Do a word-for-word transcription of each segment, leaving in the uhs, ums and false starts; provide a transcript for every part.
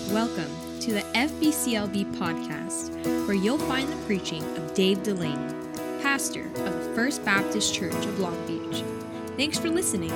Welcome to the F B C L B podcast, where you'll find the preaching of Dave Delaney, pastor of the First Baptist Church of Long Beach. Thanks for listening.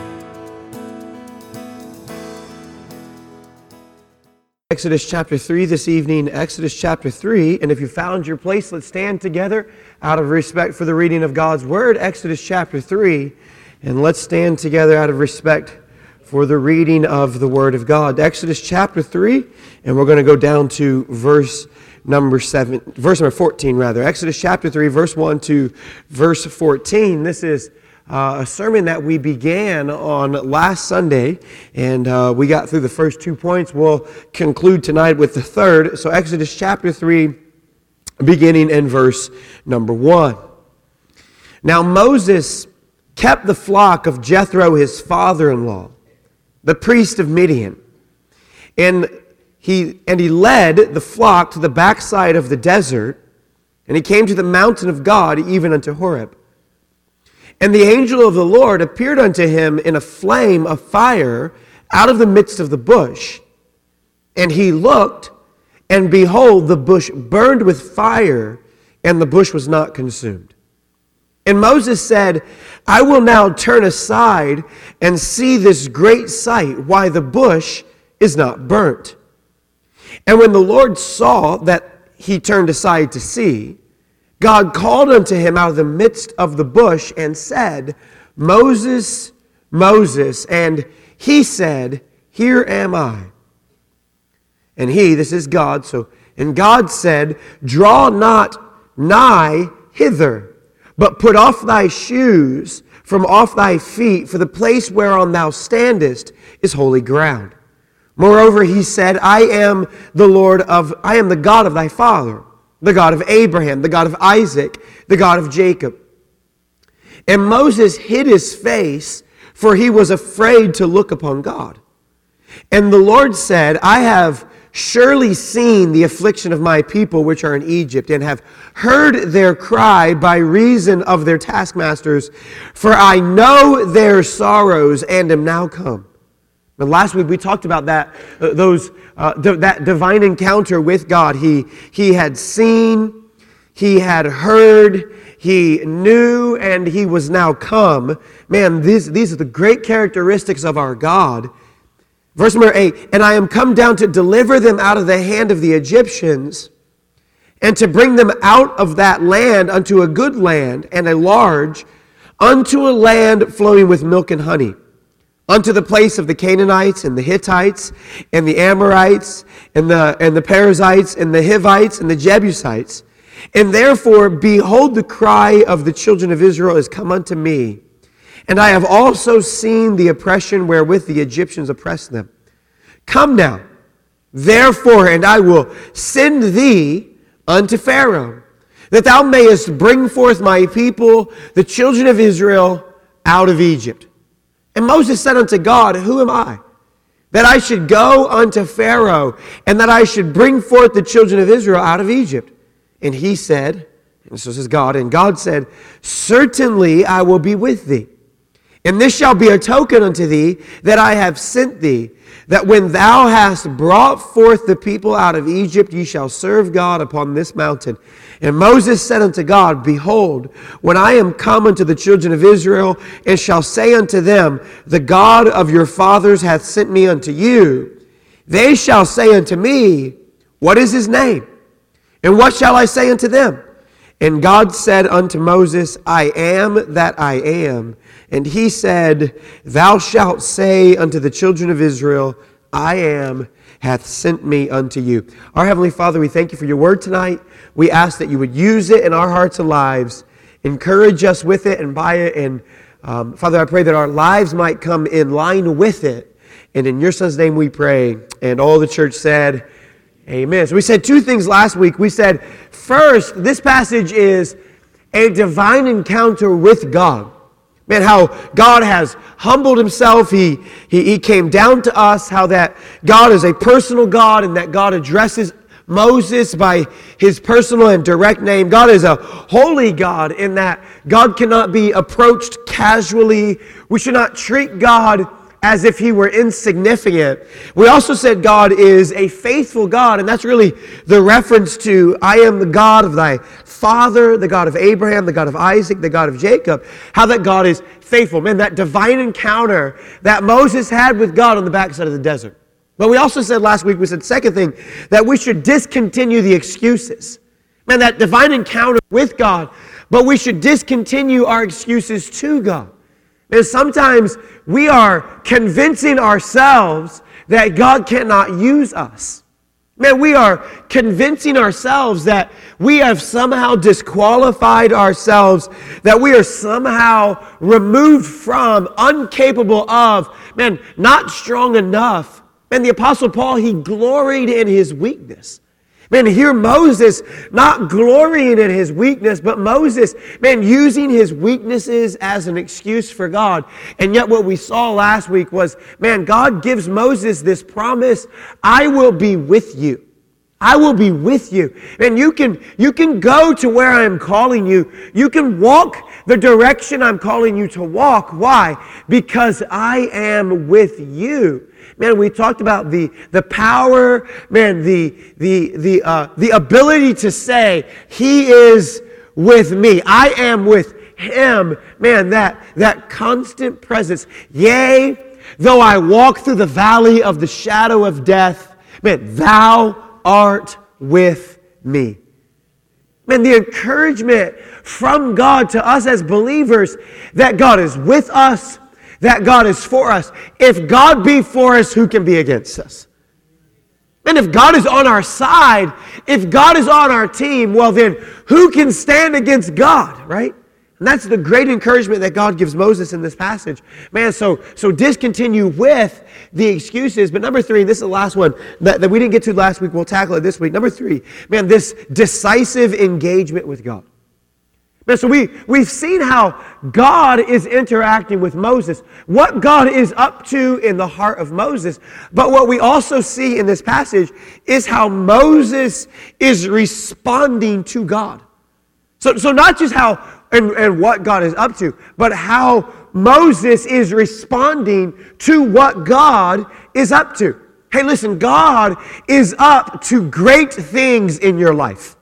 Exodus chapter three this evening, Exodus chapter three, and if you found your place, let's stand together out of respect for the reading of God's Word, Exodus chapter three, and let's stand together out of respect for the reading of the Word of God. Exodus chapter three, and we're going to go down to verse number seven, verse number fourteen rather. Exodus chapter three, verse one to verse fourteen. This is uh, a sermon that we began on last Sunday, and uh, we got through the first two points. We'll conclude tonight with the third. So Exodus chapter three, beginning in verse number one. Now Moses kept the flock of Jethro, his father-in-law, the priest of Midian, and he and he led the flock to the backside of the desert, and he came to the mountain of God, even unto Horeb. And the angel of the Lord appeared unto him in a flame of fire out of the midst of the bush. And he looked, and behold, the bush burned with fire, and the bush was not consumed. And Moses said, I will now turn aside and see this great sight, why the bush is not burnt. And when the Lord saw that he turned aside to see, God called unto him out of the midst of the bush and said, Moses, Moses. And he said, Here am I. And he, this is God, so, and God said, Draw not nigh hither, but put off thy shoes from off thy feet, for the place whereon thou standest is holy ground. Moreover, he said, I am the Lord of, I am the God of thy father, the God of Abraham, the God of Isaac, the God of Jacob. And Moses hid his face, for he was afraid to look upon God. And the Lord said, I have surely seen the affliction of my people which are in Egypt, and have heard their cry by reason of their taskmasters, for I know their sorrows, and am now come. And last week we talked about that, uh, those uh, th- that divine encounter with God. He he had seen, he had heard, he knew, and he was now come. Man, these these are the great characteristics of our God. Verse number eight, and I am come down to deliver them out of the hand of the Egyptians, and to bring them out of that land unto a good land, and a large, unto a land flowing with milk and honey, unto the place of the Canaanites, and the Hittites, and the Amorites, and the, and the Perizzites, and the Hivites, and the Jebusites. And therefore, behold, the cry of the children of Israel is come unto me. And I have also seen the oppression wherewith the Egyptians oppress them. Come now, therefore, and I will send thee unto Pharaoh, that thou mayest bring forth my people, the children of Israel, out of Egypt. And Moses said unto God, Who am I, that I should go unto Pharaoh, and that I should bring forth the children of Israel out of Egypt? And he said, and so says God, and God said, Certainly I will be with thee. And this shall be a token unto thee that I have sent thee, that when thou hast brought forth the people out of Egypt, ye shall serve God upon this mountain. And Moses said unto God, Behold, when I am come unto the children of Israel, and shall say unto them, The God of your fathers hath sent me unto you, they shall say unto me, What is his name? And what shall I say unto them? And God said unto Moses, I am that I am. And he said, Thou shalt say unto the children of Israel, I am, hath sent me unto you. Our Heavenly Father, we thank you for your word tonight. We ask that you would use it in our hearts and lives, encourage us with it and by it. And um, Father, I pray that our lives might come in line with it. And in your Son's name we pray. And all the church said, Amen. So we said two things last week. We said, first, this passage is a divine encounter with God. Man, how God has humbled himself. He, he, he came down to us. How that God is a personal God, and that God addresses Moses by his personal and direct name. God is a holy God in that God cannot be approached casually. We should not treat God as if he were insignificant. We also said God is a faithful God, and that's really the reference to, I am the God of thy father, the God of Abraham, the God of Isaac, the God of Jacob. How that God is faithful. Man, that divine encounter that Moses had with God on the backside of the desert. But we also said last week, we said second thing, that we should discontinue the excuses. Man, that divine encounter with God, but we should discontinue our excuses to God. And sometimes we are convincing ourselves that God cannot use us. Man, we are convincing ourselves that we have somehow disqualified ourselves, that we are somehow removed from, incapable of, man, not strong enough. And the Apostle Paul, he gloried in his weakness. Man, here Moses not glorying in his weakness, but Moses, man, using his weaknesses as an excuse for God. And yet what we saw last week was, man, God gives Moses this promise, I will be with you. I will be with you. And you can, you can go to where I am calling you. You can walk the direction I'm calling you to walk. Why? Because I am with you. Man, we talked about the, the power, man, the, the, the, uh, the ability to say, He is with me. I am with Him. Man, that, that constant presence. Yea, though I walk through the valley of the shadow of death, man, Thou art with me. Man, the encouragement from God to us as believers that God is with us, that God is for us. If God be for us, who can be against us? And if God is on our side, if God is on our team, well then, who can stand against God, right? And that's the great encouragement that God gives Moses in this passage. Man, so, so discontinue with the excuses. But number three, this is the last one that, that we didn't get to last week. We'll tackle it this week. Number three, man, this decisive engagement with God. Man, so we, we've seen how God is interacting with Moses, what God is up to in the heart of Moses. But what we also see in this passage is how Moses is responding to God. So, so not just how and, and what God is up to, but how Moses is responding to what God is up to. Hey, listen, God is up to great things in your life.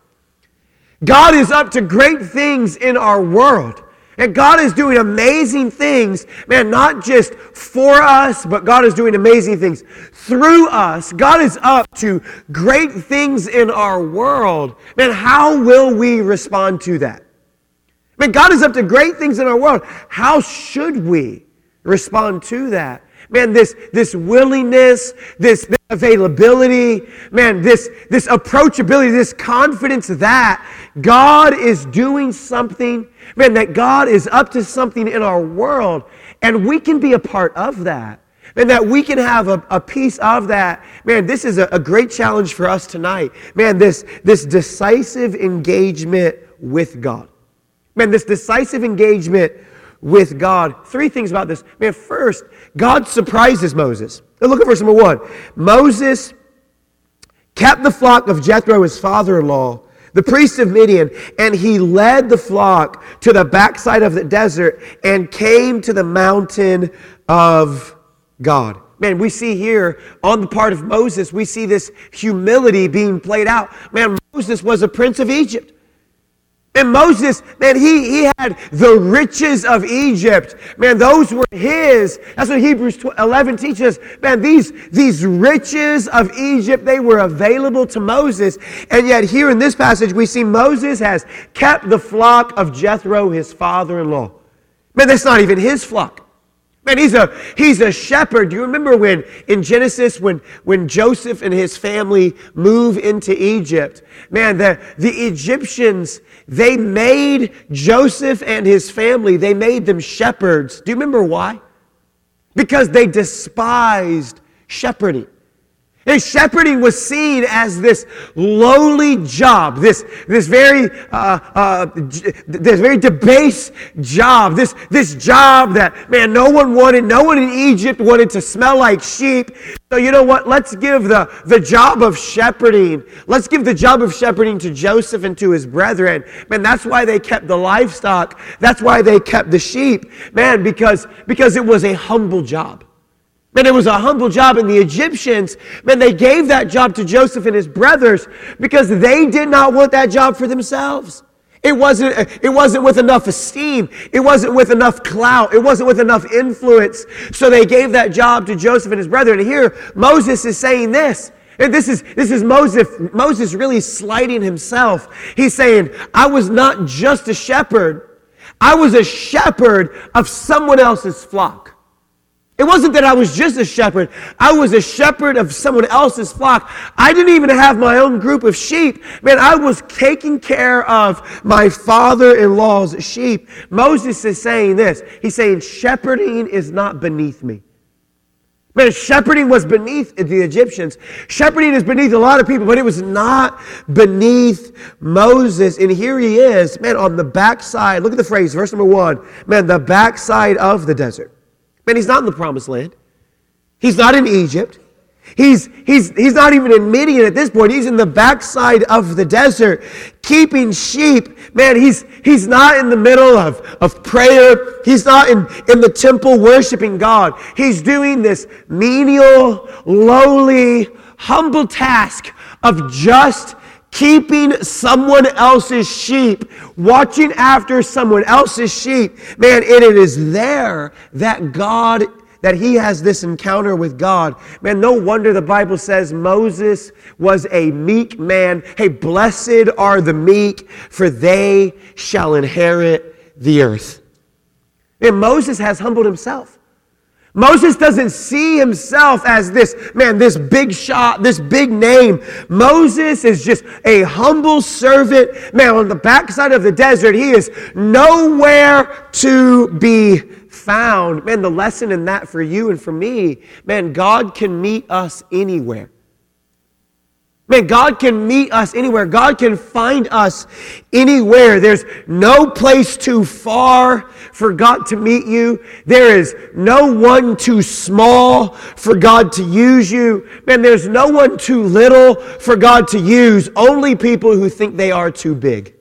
God is up to great things in our world. And God is doing amazing things, man, not just for us, but God is doing amazing things through us. God is up to great things in our world. Man, how will we respond to that? Man, God is up to great things in our world. How should we respond to that? Man, this, this willingness, this, this availability, man, this, this approachability, this confidence that God is doing something, man, that God is up to something in our world, and we can be a part of that. And that we can have a, a piece of that. Man, this is a, a great challenge for us tonight. Man, this, this decisive engagement with God. Man, this decisive engagement with God. Three things about this. Man, first, God surprises Moses. Now look at verse number one. Moses kept the flock of Jethro, his father-in-law, the priest of Midian, and he led the flock to the backside of the desert and came to the mountain of God. Man, we see here on the part of Moses, we see this humility being played out. Man, Moses was a prince of Egypt. And Moses, man, he, he had the riches of Egypt. Man, those were his. That's what Hebrews eleven teaches us. Man, these, these riches of Egypt, they were available to Moses. And yet here in this passage, we see Moses has kept the flock of Jethro, his father-in-law. Man, that's not even his flock. Man, he's a, he's a shepherd. Do you remember when in Genesis, when, when Joseph and his family move into Egypt? Man, the, the Egyptians, they made Joseph and his family, they made them shepherds. Do you remember why? Because they despised shepherding. And shepherding was seen as this lowly job, this, this very uh, uh, this very debased job, this, this job that, man, no one wanted, no one in Egypt wanted to smell like sheep. So you know what? Let's give the, the job of shepherding, let's give the job of shepherding to Joseph and to his brethren. Man, that's why they kept the livestock. That's why they kept the sheep. Man, because, because it was a humble job. Man, it was a humble job, and the Egyptians, man, they gave that job to Joseph and his brothers because they did not want that job for themselves. It wasn't, it wasn't with enough esteem. It wasn't with enough clout. It wasn't with enough influence. So they gave that job to Joseph and his brother. And here, Moses is saying this. And this is, this is Moses, Moses really slighting himself. He's saying, I was not just a shepherd. I was a shepherd of someone else's flock. It wasn't that I was just a shepherd. I was a shepherd of someone else's flock. I didn't even have my own group of sheep. Man, I was taking care of my father-in-law's sheep. Moses is saying this. He's saying, shepherding is not beneath me. Man, shepherding was beneath the Egyptians. Shepherding is beneath a lot of people, but it was not beneath Moses. And here he is, man, on the backside. Look at the phrase, verse number one. Man, the backside of the desert. Man, he's not in the promised land. He's not in Egypt. He's, he's, he's not even in Midian at this point. He's in the backside of the desert, keeping sheep. Man, he's, he's not in the middle of, of prayer. He's not in, in the temple worshiping God. He's doing this menial, lowly, humble task of just keeping someone else's sheep, watching after someone else's sheep. Man, and it is there that God, that he has this encounter with God. Man, no wonder the Bible says Moses was a meek man. Hey, blessed are the meek, for they shall inherit the earth. And Moses has humbled himself. Moses doesn't see himself as this, man, this big shot, this big name. Moses is just a humble servant. Man, on the backside of the desert, he is nowhere to be found. Man, the lesson in that for you and for me, man, God can meet us anywhere. Man, God can meet us anywhere. God can find us anywhere. There's no place too far for God to meet you. There is no one too small for God to use you. Man, there's no one too little for God to use. Only people who think they are too big.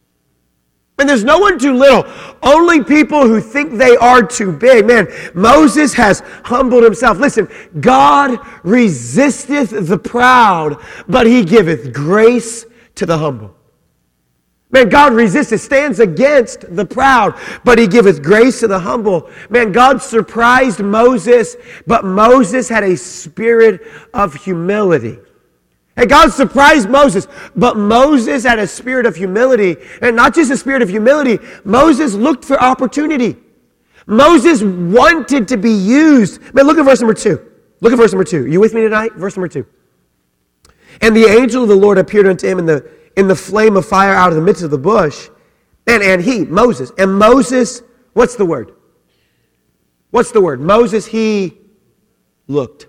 And there's no one too little. Only people who think they are too big. Man, Moses has humbled himself. Listen, God resisteth the proud, but he giveth grace to the humble. Man, God resisteth, stands against the proud, but he giveth grace to the humble. Man, God surprised Moses, but Moses had a spirit of humility. Hey, God surprised Moses, but Moses had a spirit of humility. And not just a spirit of humility, Moses looked for opportunity. Moses wanted to be used. Man, look at verse number two. Look at verse number two. You with me tonight? Verse number two. And the angel of the Lord appeared unto him in the, in the flame of fire out of the midst of the bush. And, and he, Moses, and Moses, what's the word? What's the word? Moses, he looked.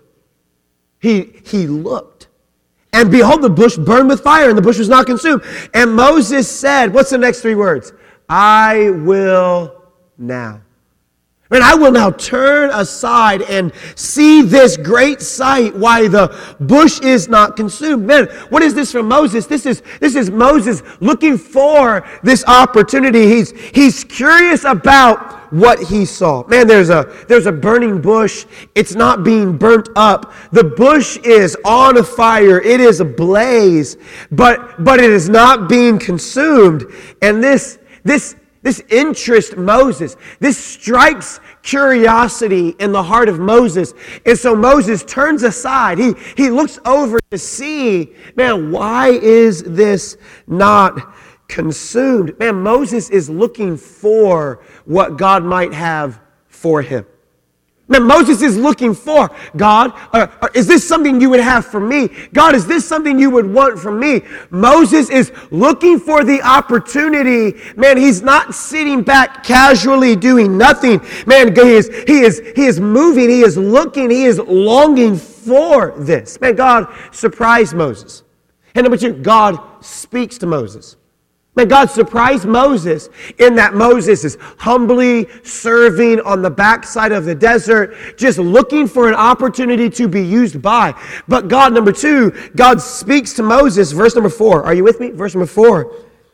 He, he looked. And behold, the bush burned with fire, and the bush was not consumed. And Moses said, what's the next three words? I will now. And I will now turn aside and see this great sight, why the bush is not consumed. Man, what is this from Moses? This is, this is Moses looking for this opportunity. He's, he's curious about what he saw. Man, there's a, there's a burning bush. It's not being burnt up. The bush is on fire. It is ablaze, but, but it is not being consumed. And this, this, This interests Moses. This strikes curiosity in the heart of Moses. And so Moses turns aside. He, he looks over to see, man, why is this not consumed? Man, Moses is looking for what God might have for him. Man, Moses is looking for, God, uh, uh, is this something you would have for me? God, is this something you would want from me? Moses is looking for the opportunity. Man, he's not sitting back casually doing nothing. Man, he is, he is, he is moving, he is looking, he is longing for this. Man, God surprised Moses. And number two, God speaks to Moses. Man, God surprised Moses in that Moses is humbly serving on the backside of the desert, just looking for an opportunity to be used by. But God, number two, God speaks to Moses, verse number four. Are you with me? Verse number four.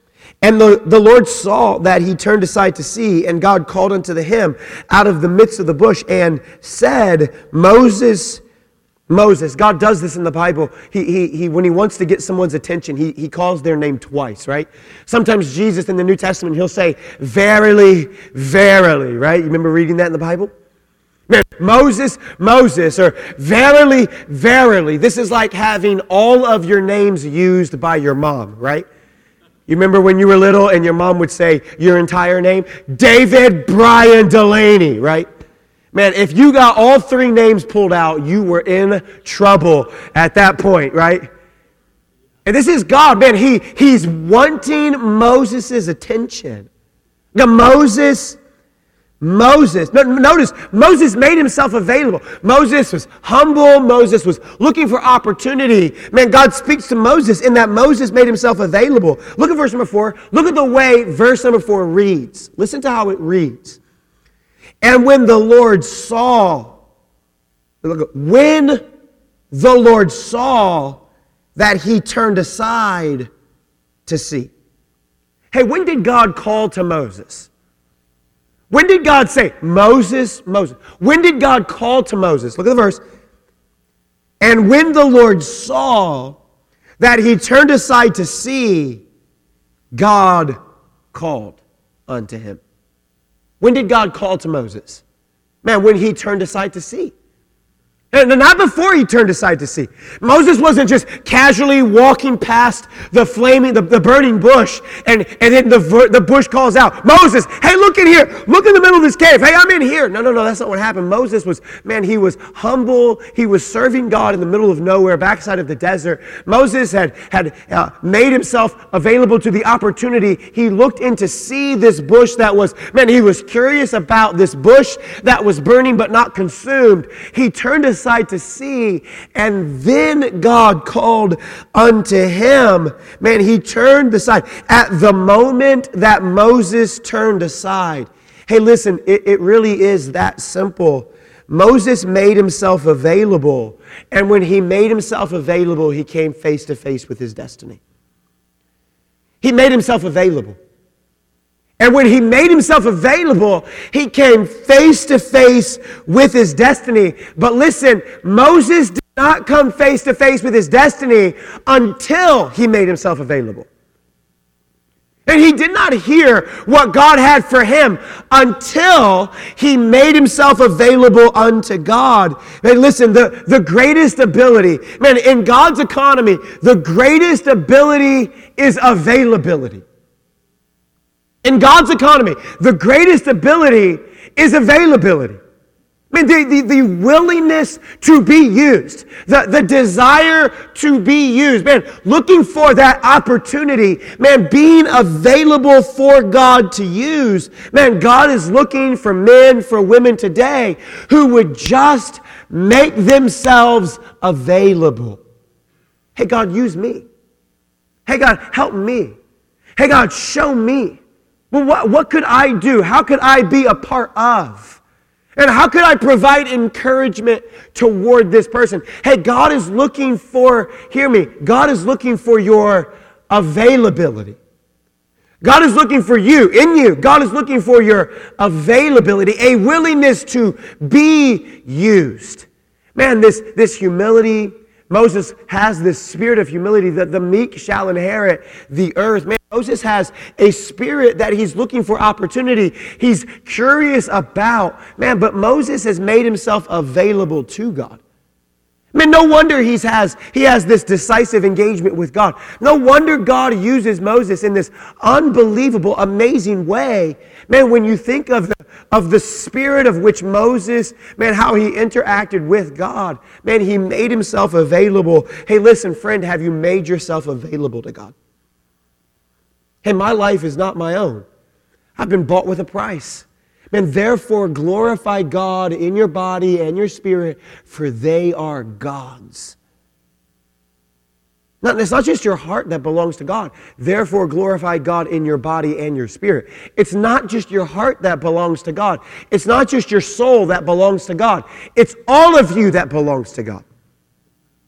And the, the Lord saw that he turned aside to see, and God called unto him out of the midst of the bush and said, Moses, Moses. God does this in the Bible. He, he, he, when he wants to get someone's attention, he, he calls their name twice, right? Sometimes Jesus in the New Testament, he'll say, verily, verily, right? You remember reading that in the Bible? Man, Moses, Moses, or verily, verily. This is like having all of your names used by your mom, right? You remember when you were little and your mom would say your entire name? David Brian Delaney, right? Man, if you got all three names pulled out, you were in trouble at that point, right? And this is God, man. He, he's wanting Moses' attention. Now, Moses, Moses, notice, Moses made himself available. Moses was humble. Moses was looking for opportunity. Man, God speaks to Moses in that Moses made himself available. Look at verse number four. Look at the way verse number four reads. Listen to how it reads. And when the Lord saw, when the Lord saw that he turned aside to see. Hey, when did God call to Moses? When did God say, Moses, Moses? When did God call to Moses? Look at the verse. And when the Lord saw that he turned aside to see, God called unto him. When did God call to Moses? Man, when he turned aside to see. And not before he turned aside to see. Moses wasn't just casually walking past the flaming, the, the burning bush, and, and then the, the bush calls out, Moses, hey, look in here. Look in the middle of this cave. Hey, I'm in here. No, no, no, that's not what happened. Moses was, man, he was humble. He was serving God in the middle of nowhere, backside of the desert. Moses had, had uh, made himself available to the opportunity. He looked in to see this bush that was, man, he was curious about this bush that was burning but not consumed. He turned aside to see, and then God called unto him. Man, he turned aside. At the moment that Moses turned aside, hey, listen, it, it really is that simple. Moses made himself available, and when he made himself available, he came face to face with his destiny. He made himself available. And when he made himself available, he came face to face with his destiny. But listen, Moses did not come face to face with his destiny until he made himself available. And he did not hear what God had for him until he made himself available unto God. And listen, the, the greatest ability, man, in God's economy, the greatest ability is availability. In God's economy, the greatest ability is availability. I mean, the, the, the willingness to be used, the, the desire to be used, man, looking for that opportunity, man, being available for God to use. Man, God is looking for men, for women today who would just make themselves available. Hey, God, use me. Hey, God, help me. Hey, God, show me. Well, what, what could I do? How could I be a part of? And how could I provide encouragement toward this person? Hey, God is looking for, hear me, God is looking for your availability. God is looking for you, in you. God is looking for your availability, a willingness to be used. Man, this, this humility, Moses has this spirit of humility that the meek shall inherit the earth. Man, Moses has a spirit that he's looking for opportunity. He's curious about. Man, but Moses has made himself available to God. Man, no wonder he has, he has this decisive engagement with God. No wonder God uses Moses in this unbelievable, amazing way. Man, when you think of the, of the spirit of which Moses, man, how he interacted with God, man, he made himself available. Hey, listen, friend, have you made yourself available to God? Hey, my life is not my own. I've been bought with a price. And therefore glorify God in your body and your spirit, for they are God's. Now, it's not just your heart that belongs to God. Therefore glorify God in your body and your spirit. It's not just your heart that belongs to God. It's not just your soul that belongs to God. It's all of you that belongs to God.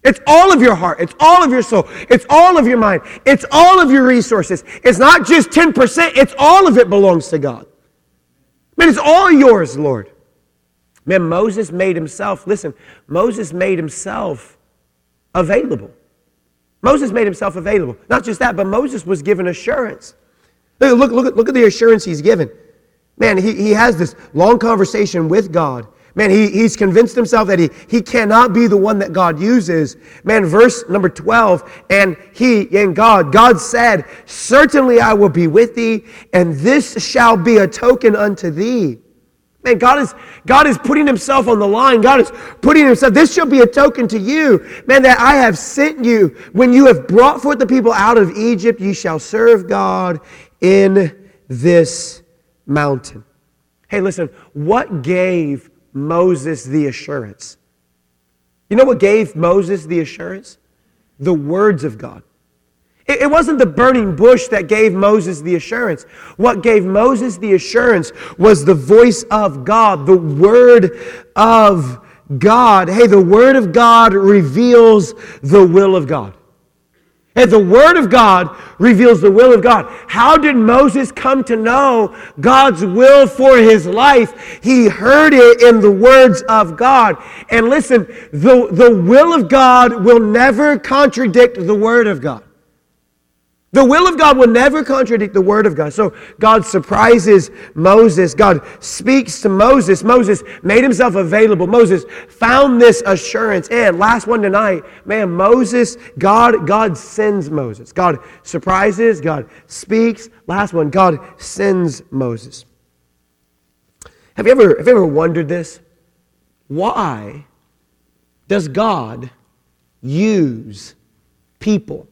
It's all of your heart. It's all of your soul. It's all of your mind. It's all of your resources. It's not just ten percent. It's all of it belongs to God. Man, it's all yours, Lord. Man, Moses made himself, listen, Moses made himself available. Moses made himself available. Not just that, but Moses was given assurance. Look, look, look, look at the assurance he's given. Man, he, he has this long conversation with God. Man, he, he's convinced himself that he, he cannot be the one that God uses. Man, verse number twelve, and he, and God, God said, certainly I will be with thee, and this shall be a token unto thee. Man, God is, God is putting himself on the line. God is putting himself, this shall be a token to you. Man, that I have sent you. When you have brought forth the people out of Egypt, ye shall serve God in this mountain. Hey, listen, what gave Moses the assurance? You know what gave Moses the assurance? The words of God. It, it wasn't the burning bush that gave Moses the assurance. What gave Moses the assurance was the voice of God, the word of God. Hey, the word of God reveals the will of God. And the Word of God reveals the will of God. How did Moses come to know God's will for his life? He heard it in the words of God. And listen, the, the will of God will never contradict the Word of God. The will of God will never contradict the Word of God. So God surprises Moses. God speaks to Moses. Moses made himself available. Moses found this assurance. And last one tonight, man, Moses, God, God sends Moses. God surprises, God speaks. Last one, God sends Moses. Have you ever, have you ever wondered this? Why does God use people?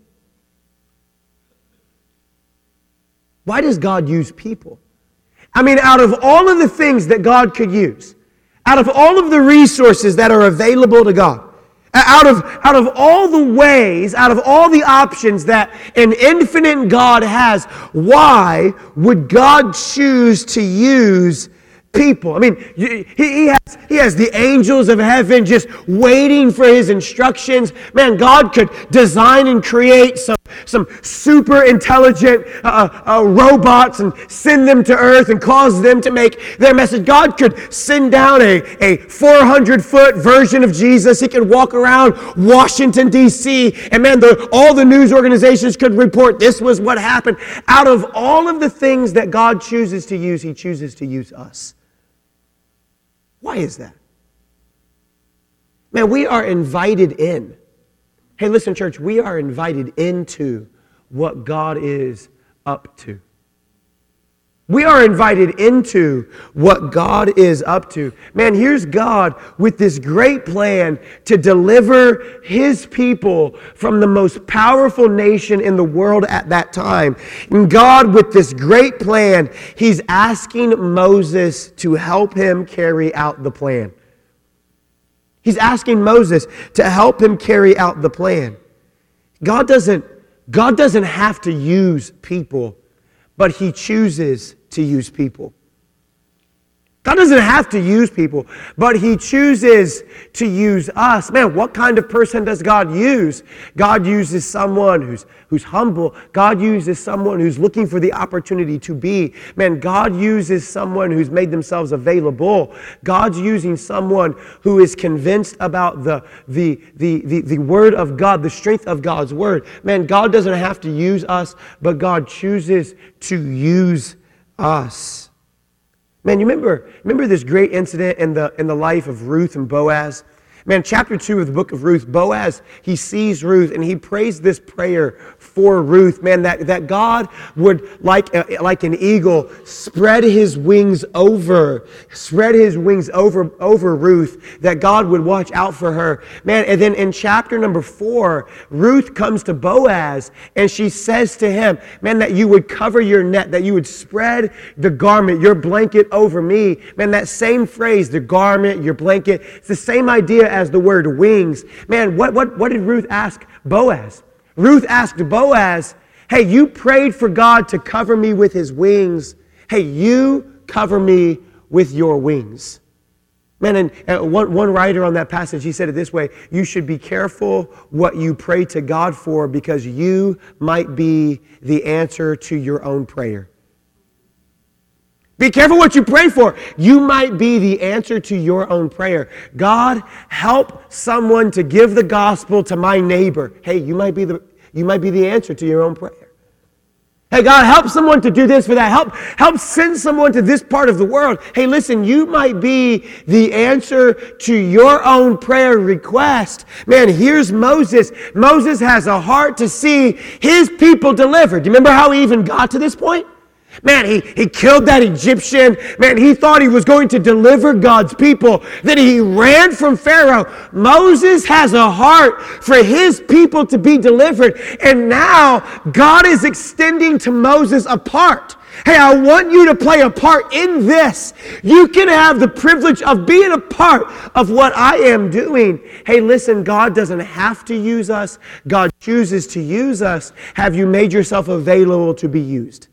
Why does God use people? I mean, out of all of the things that God could use, out of all of the resources that are available to God, out of, out of all the ways, out of all the options that an infinite God has, why would God choose to use people? I mean, he, he, has, he has the angels of heaven just waiting for his instructions. Man, God could design and create some, some super intelligent uh, uh, robots and send them to earth and cause them to make their message. God could send down a, a four hundred foot version of Jesus. He could walk around Washington, D C, and man, the, all the news organizations could report this was what happened. Out of all of the things that God chooses to use, he chooses to use us. Why is that? Man, we are invited in. Hey, listen, church, we are invited into what God is up to. We are invited into what God is up to. Man, here's God with this great plan to deliver his people from the most powerful nation in the world at that time. And God, with this great plan, he's asking Moses to help him carry out the plan. He's asking Moses to help him carry out the plan. God doesn't, God doesn't have to use people, but he chooses to use people. God doesn't have to use people, but he chooses to use us. Man, what kind of person does God use? God uses someone who's, who's humble. God uses someone who's looking for the opportunity to be. Man, God uses someone who's made themselves available. God's using someone who is convinced about the, the, the, the, the Word of God, the strength of God's Word. Man, God doesn't have to use us, but God chooses to use us. Man, you remember, remember this great incident in the, in the life of Ruth and Boaz? Man, chapter two of the book of Ruth, Boaz, he sees Ruth and he prays this prayer for Ruth. Man, that, that God would, like, uh, like an eagle, spread his wings over, spread his wings over, over Ruth, that God would watch out for her. Man, and then in chapter number four, Ruth comes to Boaz and she says to him, man, that you would cover your net, that you would spread the garment, your blanket over me. Man, that same phrase, the garment, your blanket, it's the same idea as the word wings. Man, what, what, what did Ruth ask Boaz? Ruth asked Boaz, hey, you prayed for God to cover me with his wings. Hey, you cover me with your wings. Man, and uh, one, one writer on that passage, he said it this way: you should be careful what you pray to God for, because you might be the answer to your own prayer. Be careful what you pray for. You might be the answer to your own prayer. God, help someone to give the gospel to my neighbor. Hey, you might be the, you might be the answer to your own prayer. Hey, God, help someone to do this for that. Help, help send someone to this part of the world. Hey, listen, you might be the answer to your own prayer request. Man, here's Moses. Moses has a heart to see his people delivered. Do you remember how he even got to this point? Man, he, he killed that Egyptian. Man, he thought he was going to deliver God's people. Then he ran from Pharaoh. Moses has a heart for his people to be delivered. And now God is extending to Moses a part. Hey, I want you to play a part in this. You can have the privilege of being a part of what I am doing. Hey, listen, God doesn't have to use us. God chooses to use us. Have you made yourself available to be used?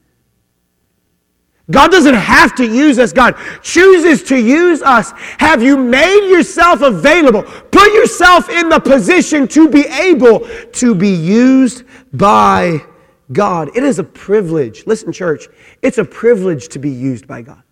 God doesn't have to use us. God chooses to use us. Have you made yourself available? Put yourself in the position to be able to be used by God. It is a privilege. Listen, church, it's a privilege to be used by God.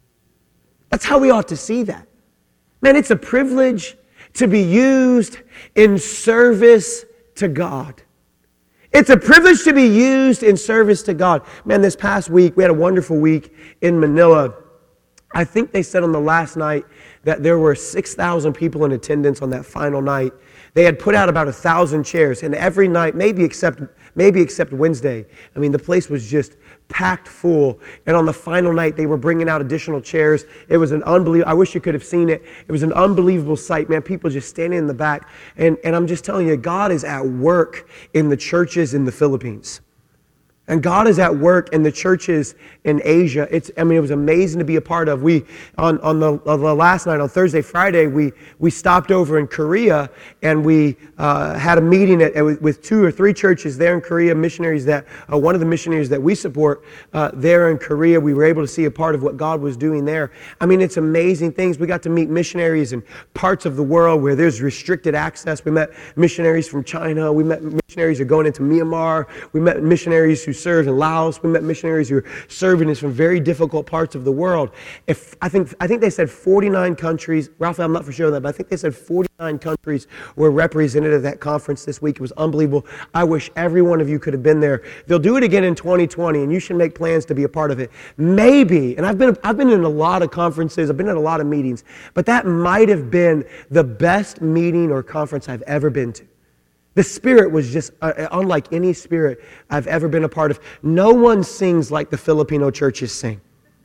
That's how we ought to see that. Man, it's a privilege to be used in service to God. It's a privilege to be used in service to God. Man, this past week, we had a wonderful week in Manila. I think they said on the last night that there were six thousand people in attendance on that final night. They had put out about one thousand chairs, and every night, maybe except maybe except Wednesday, I mean, the place was just packed full. And on the final night, they were bringing out additional chairs. It was an unbelievable, I wish you could have seen it. It was an unbelievable sight, man. People just standing in the back. And, and I'm just telling you, God is at work in the churches in the Philippines. And God is at work in the churches in Asia. It's, I mean, it was amazing to be a part of. We, on, on, the, on the last night, on Thursday, Friday, we, we stopped over in Korea, and we uh, had a meeting at, with two or three churches there in Korea, missionaries that, uh, one of the missionaries that we support uh, there in Korea. We were able to see a part of what God was doing there. I mean, it's amazing things. We got to meet missionaries in parts of the world where there's restricted access. We met missionaries from China. We met missionaries who are going into Myanmar. We met missionaries who served in Laos. We met missionaries who were serving in some very difficult parts of the world. If I think I think they said forty-nine countries. Ralph, I'm not for sure of that, but I think they said forty-nine countries were represented at that conference this week. It was unbelievable. I wish every one of you could have been there. They'll do it again in twenty twenty, and you should make plans to be a part of it. Maybe, and I've been I've been in a lot of conferences. I've been in a lot of meetings, but that might have been the best meeting or conference I've ever been to. The spirit was just uh, unlike any spirit I've ever been a part of. No one sings like the Filipino churches sing.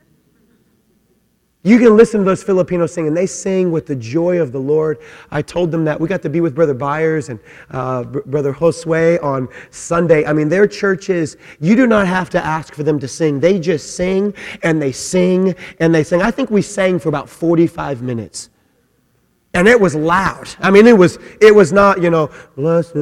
You can listen to those Filipinos sing, and they sing with the joy of the Lord. I told them that. We got to be with Brother Byers and uh, Brother Josue on Sunday. I mean, their churches, you do not have to ask for them to sing. They just sing, and they sing, and they sing. I think we sang for about forty-five minutes. And it was loud. I mean, it was it was not, you know, blessed.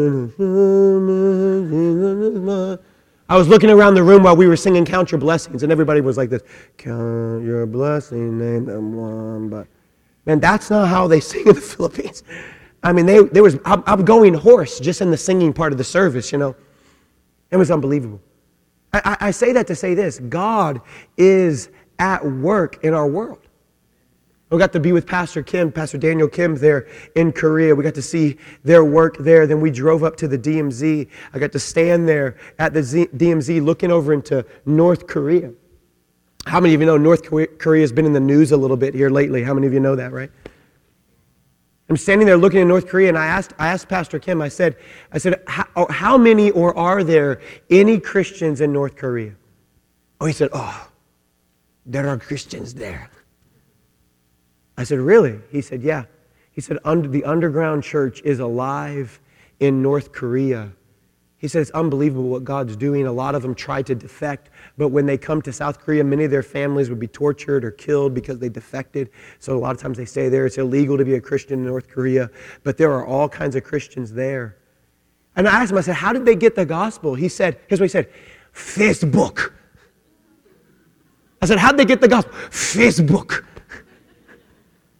I was looking around the room while we were singing Count Your Blessings, and everybody was like this, count your blessing, name them one. But man, that's not how they sing in the Philippines. I mean, they there was I'm, I'm going hoarse just in the singing part of the service, you know. It was unbelievable. I, I, I say that to say this: God is at work in our world. We got to be with Pastor Kim, Pastor Daniel Kim there in Korea. We got to see their work there. Then we drove up to the D M Z. I got to stand there at the Z- D M Z looking over into North Korea. How many of you know North Korea has been in the news a little bit here lately? How many of you know that, right? I'm standing there looking at North Korea, and I asked I asked Pastor Kim, I said, I said, how, how many or are there any Christians in North Korea? Oh, he said, oh, there are Christians there. I said, really? He said, yeah. He said, under, the underground church is alive in North Korea. He said, it's unbelievable what God's doing. A lot of them tried to defect, but when they come to South Korea, many of their families would be tortured or killed because they defected. So a lot of times they say there it's illegal to be a Christian in North Korea, but there are all kinds of Christians there. And I asked him, I said, how did they get the gospel? He said, here's what he said, Facebook. I said, how did they get the gospel? Facebook.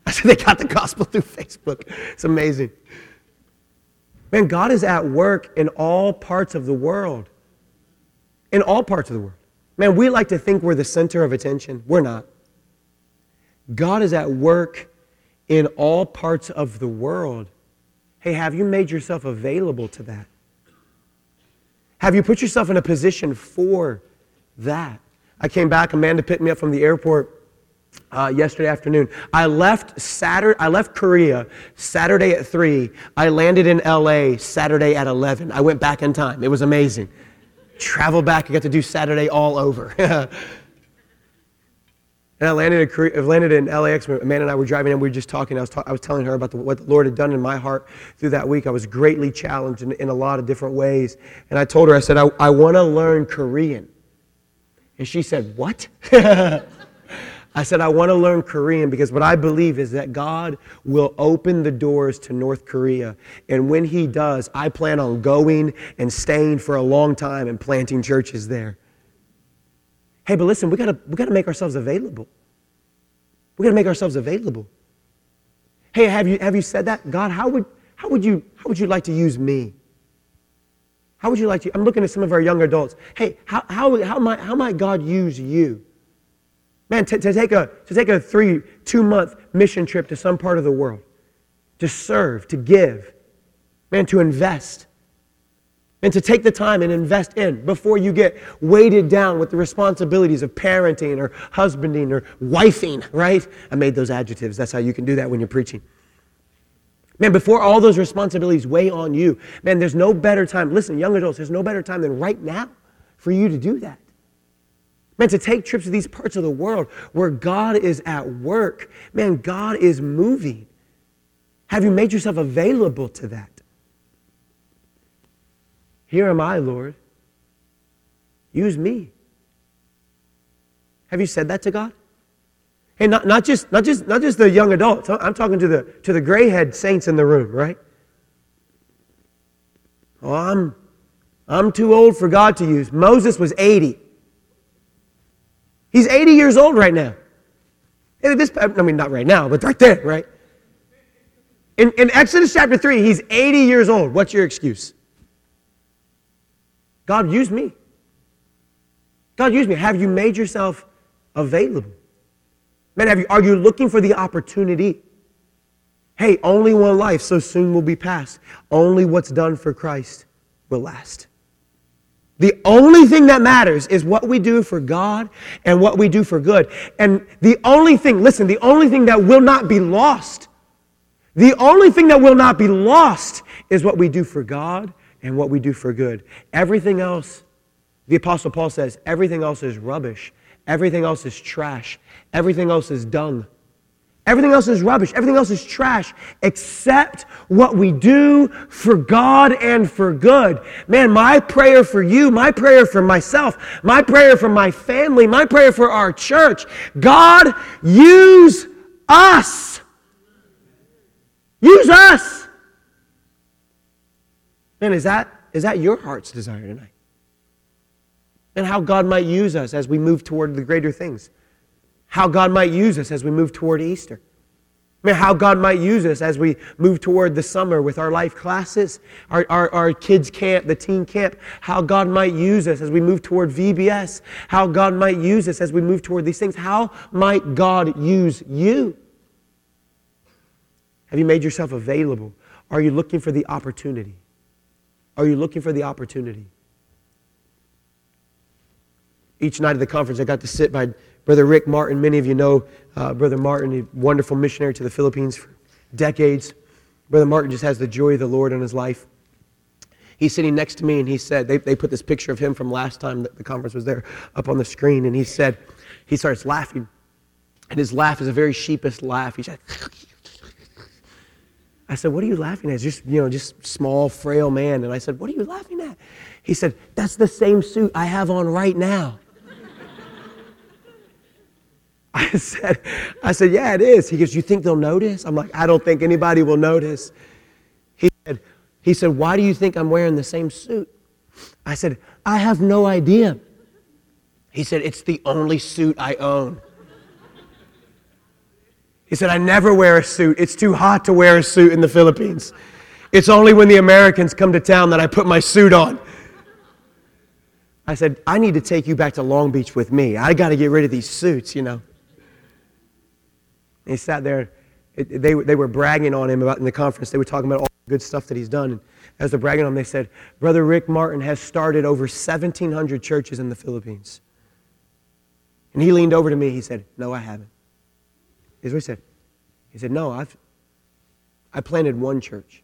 I said, they got the gospel through Facebook. It's amazing. Man, God is at work in all parts of the world. In all parts of the world. Man, we like to think we're the center of attention. We're not. God is at work in all parts of the world. Hey, have you made yourself available to that? Have you put yourself in a position for that? I came back, Amanda picked me up from the airport uh, yesterday afternoon. I left Saturday, I left Korea Saturday at three. I landed in L A Saturday at eleven. I went back in time. It was amazing. Traveled back, I got to do Saturday all over. And I landed in, Korea, I landed in L A X. Amanda and I were driving and we were just talking. I was, ta- I was telling her about the, what the Lord had done in my heart through that week. I was greatly challenged in, in a lot of different ways. And I told her, I said, I, I want to learn Korean. And she said, what? I said, I want to learn Korean because what I believe is that God will open the doors to North Korea. And when He does, I plan on going and staying for a long time and planting churches there. Hey, but listen, we gotta we gotta make ourselves available. We gotta make ourselves available. Hey, have you have you said that? God, how would how would you how would you like to use me? How would you like to? I'm looking at some of our young adults. Hey, how how how might how might God use you? Man, to, to take a to take a three two month mission trip to some part of the world, to serve, to give, man, to invest. And to take the time and invest in before you get weighted down with the responsibilities of parenting or husbanding or wifing, right? I made those adjectives. That's how you can do that when you're preaching. Man, before all those responsibilities weigh on you, man, there's no better time. Listen, young adults, there's no better time than right now for you to do that. Man, to take trips to these parts of the world where God is at work. Man, God is moving. Have you made yourself available to that? Here am I, Lord. Use me. Have you said that to God? Hey, not, not just not just not just the young adults. I'm talking to the to the gray-head saints in the room, right? Oh, I'm I'm too old for God to use. Moses was eighty. He's eighty years old right now. And this, I mean, not right now, but right there, right? In, in Exodus chapter three, he's eighty years old. What's your excuse? God, use me. God, use me. Have you made yourself available? Man, have you, are you looking for the opportunity? Hey, only one life so soon will be passed. Only what's done for Christ will last. The only thing that matters is what we do for God and what we do for good. And the only thing, listen, the only thing that will not be lost, the only thing that will not be lost is what we do for God and what we do for good. Everything else, the Apostle Paul says, everything else is rubbish. Everything else is trash. Everything else is dung. Everything else is rubbish. Everything else is trash except what we do for God and for good. Man, my prayer for you, my prayer for myself, my prayer for my family, my prayer for our church, God, use us. Use us. Man, is that, is that your heart's desire tonight? And how God might use us as we move toward the greater things. How God might use us as we move toward Easter. Man, how God might use us as we move toward the summer with our life classes, our, our, our kids' camp, the teen camp. How God might use us as we move toward V B S. How God might use us as we move toward these things. How might God use you? Have you made yourself available? Are you looking for the opportunity? Are you looking for the opportunity? Each night of the conference, I got to sit by Brother Rick Martin. Many of you know uh, Brother Martin, a wonderful missionary to the Philippines for decades. Brother Martin just has the joy of the Lord in his life. He's sitting next to me, and he said, they, they put this picture of him from last time that the conference was there up on the screen, and he said, he starts laughing, and his laugh is a very sheepish laugh. He's like, I said, what are you laughing at? Just, you know, just small, frail man. And I said, what are you laughing at? He said, that's the same suit I have on right now. I said, I said, yeah, it is. He goes, you think they'll notice? I'm like, I don't think anybody will notice. He said, he said, why do you think I'm wearing the same suit? I said, I have no idea. He said, it's the only suit I own. He said, I never wear a suit. It's too hot to wear a suit in the Philippines. It's only when the Americans come to town that I put my suit on. I said, I need to take you back to Long Beach with me. I got to get rid of these suits, you know. And he sat there. It, they, they were bragging on him about in the conference. They were talking about all the good stuff that he's done. And as they're bragging on him, they said, Brother Rick Martin has started over seventeen hundred churches in the Philippines. And he leaned over to me. He said, no, I haven't. Here's what he said. He said, no, I've I planted one church.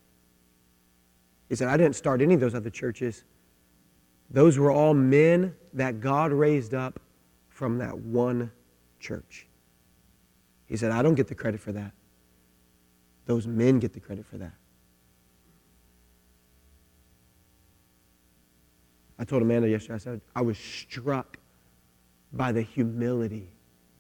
He said, I didn't start any of those other churches. Those were all men that God raised up from that one church. He said, I don't get the credit for that. Those men get the credit for that. I told Amanda yesterday, I said, I was struck by the humility.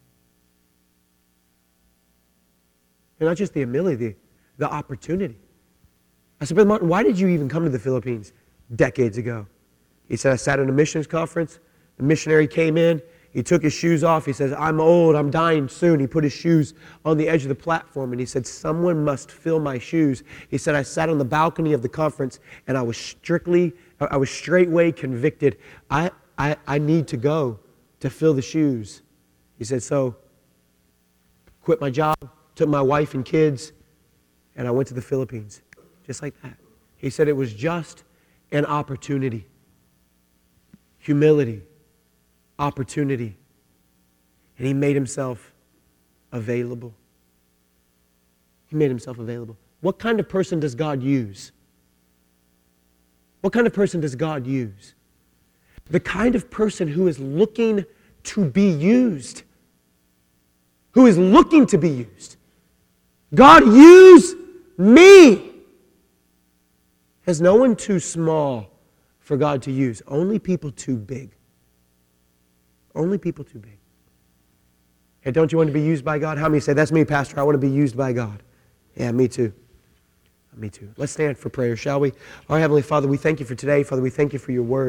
And not just the humility, the, the opportunity. I said, Brother Martin, why did you even come to the Philippines decades ago? He said, I sat at a missions conference. The missionary came in. He took his shoes off. He says, I'm old. I'm dying soon. He put his shoes on the edge of the platform, and he said, someone must fill my shoes. He said, I sat on the balcony of the conference, and I was strictly, I was straightway convicted. I, I, I need to go to fill the shoes. He said, so quit my job, took my wife and kids, and I went to the Philippines. Just like that. He said it was just an opportunity. Humility. Opportunity. And he made himself available. He made himself available. What kind of person does God use? What kind of person does God use? The kind of person who is looking to be used. Who is looking to be used. God, use me. There's no one too small for God to use. Only people too big. Only people too big. Hey, don't you want to be used by God? How many say, that's me, Pastor, I want to be used by God? Yeah, me too. Me too. Let's stand for prayer, shall we? Our Heavenly Father, we thank you for today. Father, we thank you for your word.